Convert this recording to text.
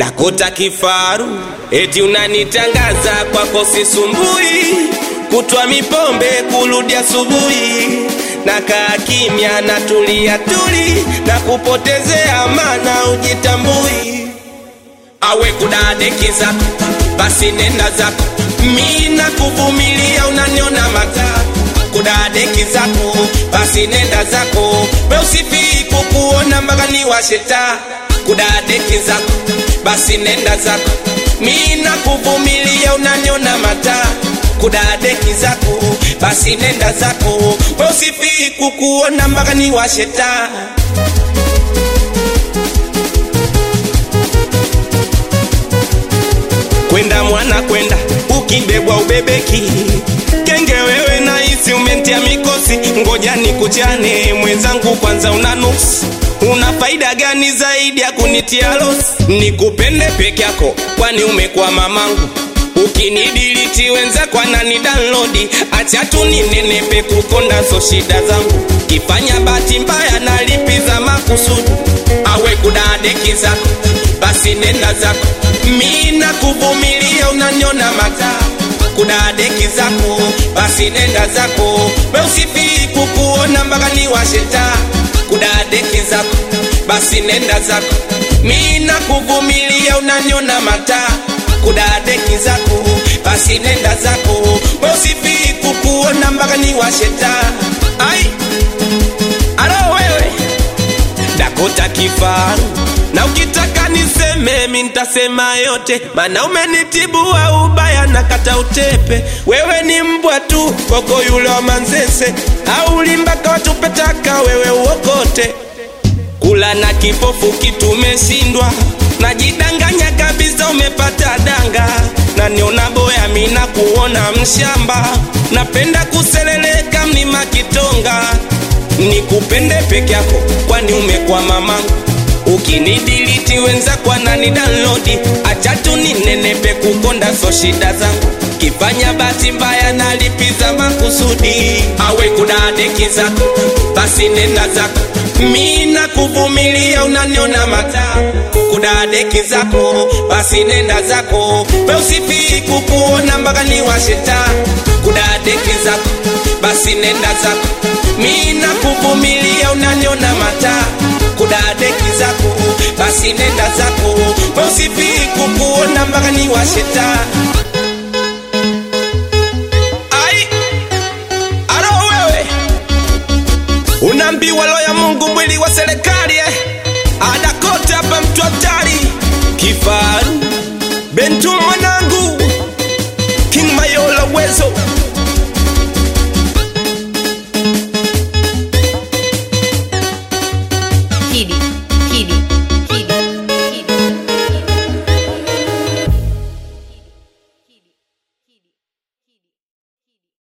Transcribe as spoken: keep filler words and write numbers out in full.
Dakota kifaru, eti unanitangaza kwako sisumbui, kutwa mipombe kurudi asubuhi, nakaa kimya na tulia tuli, na kupotezea maana ujitambui. Awe kudadeki zako, basi nenda zako, mimi nakuvumilia unaniona mata. Kudadeki zako, basi nenda zako, wewe usifii kukuona mpaka ni washeta. Kudadeki zako, basi nenda zako, mimi nakuvumilia unaniona mata. Kudadeki zako, basi nenda zako, wewe usifii kukuona mpaka ni washeta. Kwenda mwana kwenda, ukibebwa ubebeki, kenge wewe na hisi umentia mikosi. Ngoja nikuchane mwenzangu kwanza unanusi, una faida gani zaidi ya kunitia losi? Nikupende peke yako kwani umekuwa mamangu, ukinidiliti wenzako anani download. Acha tu ninenepe kukonda so shida zangu, kifanya bahati mbaya nalipiza makusudi. Awe kudadeki zako, basi nenda zako, mimi nakuvumilia unaniona mata. Kudadeki zako, basi nenda zako, wewe usifii kukuona mpaka ni washeta. Kudadeki zako, basi nenda zako, mimi nakuvumilia unaniona mata. Kudadeki zako, basi nenda zako, wewe usifii kukuona mpaka ni washeta. Ai, alo wewe Dakota kifaru, na ukitaka niseme mimi nitasema yote, maana umenitibua ubaya na kata utepe. Wewe ni mbwa tu koko yule wa Manzese, au limbaka watu petaka wewe uokote. Kula na kipofu kitu umeshindwa, najidanganya kabisa umepata danga. Na niona boya mimi na kuona mshamba, napenda kuseleleka mlima Kitonga. Nikupende peke yako kwani umekuwa mamangu, ukinidiliti wenzako anani download. Acha tu ninenepe kukonda so shida zangu, kifanya bahati mbaya nalipiza makusudi. Awe kudadeki zako, basi nenda zako, mimi nakuvumilia unaniona mata. Kudadeki zako, basi nenda zako, wewe usifii kukuona mpaka ni washeta. Kudadeki zako, basi nenda zako, mimi nakuvumilia unaniona mata. Kudadeki zako, basi nenda zako, wewe usifii kukuona mpaka ni washeta. Ai, alo wewe unaambiwa roho ya Mungu mwili wa serikali eh? Dakota hapa mtu hatari kifaru.